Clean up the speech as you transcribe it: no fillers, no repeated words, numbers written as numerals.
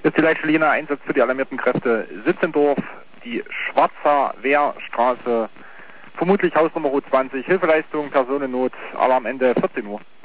Das ist die Leitstelle Jena, Einsatz für die alarmierten Kräfte Sitzendorf, die Schwarzer Wehrstraße, vermutlich Hausnummer 20, Hilfeleistung, Personennot, Alarmende 14 Uhr.